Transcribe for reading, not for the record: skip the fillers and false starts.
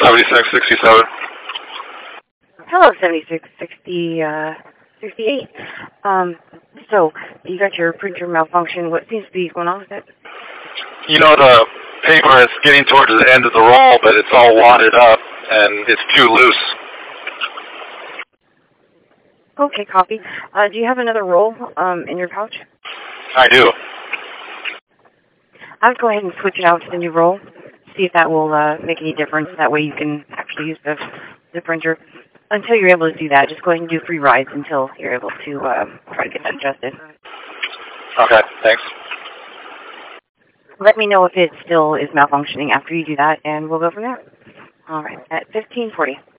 7667. Hello, 7668. So, you got your printer malfunction. What seems to be going on with it? You know, the paper is getting towards the end of the roll, but it's all wadded up, and it's too loose. Okay, copy. Do you have another roll in your pouch? I do. I'll go ahead and switch it out to the new roll. See if that will make any difference. That way you can actually use the printer. Until you're able to do that, just go ahead and do free rides until you're able to try to get that adjusted. Okay, thanks. Let me know if it still is malfunctioning after you do that, and we'll go from there. All right, at 1540.